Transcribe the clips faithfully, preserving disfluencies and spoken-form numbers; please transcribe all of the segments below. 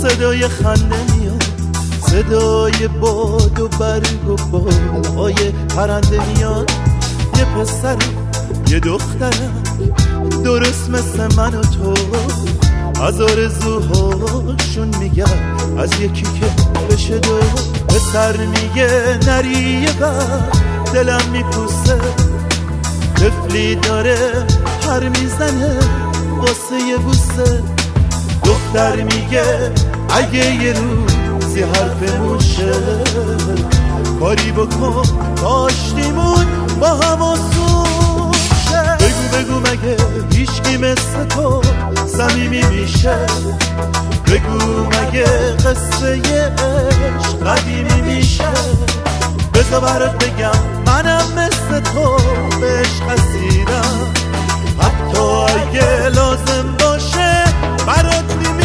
صدای خنده میاد، صدای باد و برگ و بالهای پرنده میاد. یه پسر یه دخترم درست مثل من و تو، از آرزوهاشون میگن از یکی که بشه دو. پسر میگه نری بر دلم میپوسه، طفلی داره پر میزنه واسه یه بوسه. دختر میگه اگه یه روزی حرفمون شه، کاری بکن داشتیمون با هم آسون شه. بگو بگو مگه هیچکی مثل تو صمیمی میشه؟ بگو مگه قصه عشق قدیمی میشه؟ بذار برات بگم منم مثل تو به عشق اسیرم، حتی اگه لازم باشه برات میمیرم.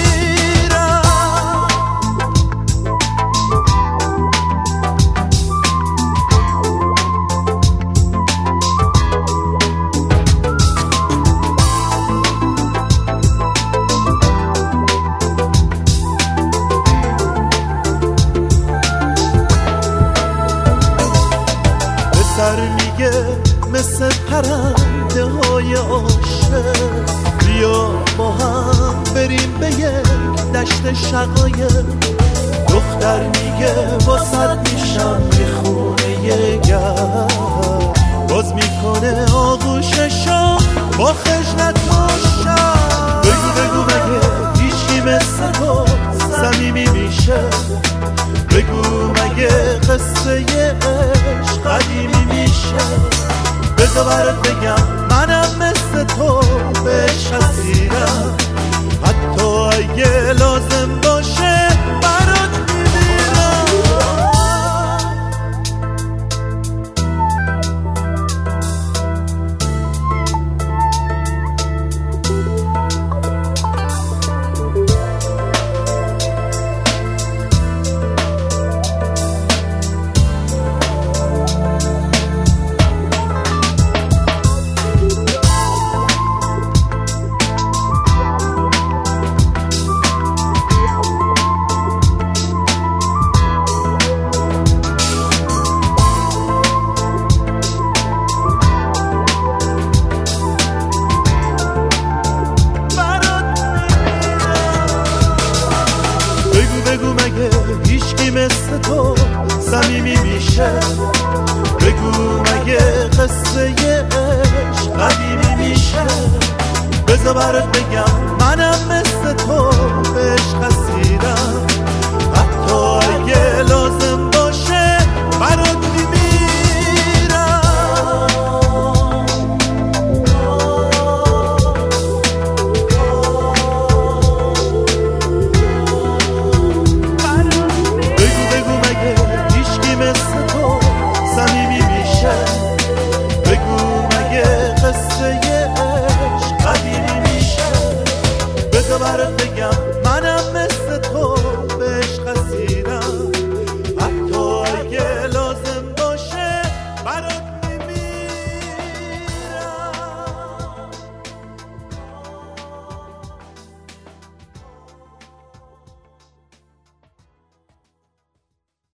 پسر میگه مثل پرنده های عاشق، بیا با هم بریم به یک دشت شقایق. دختر میگه واسد میشم یه خونه گرم، باز میکنه آغوششو با خجلت ماشم. بگو بگو مگه هیچکی مثل تو صمیمی میشه؟ بگو مگه قصه عشق قدیمی میشه؟ بذار برات بگم منم مثل تو به عشق اسیرم، حتی اگه لازم باشه برات میمیرم. بگو مگه هیچکی مثل تو صمیمی میشه؟ بگو مگه قصه عشق قدیمی میشه؟ بذار برات بگم منم مثل تو